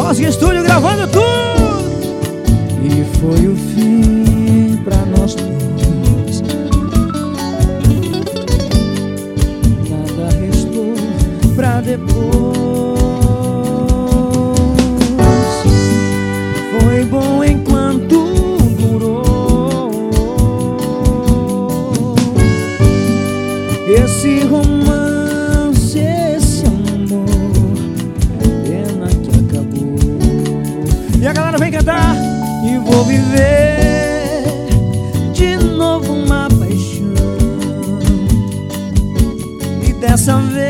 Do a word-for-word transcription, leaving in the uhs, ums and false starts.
Oscar Estúdio gravando tudo. E foi o fim pra nós dois. Nada restou pra depois. Foi bom enquanto durou esse romance, esse amor, pena que acabou. E a galera vem cantar. E vou viver de novo uma paixão, e dessa vez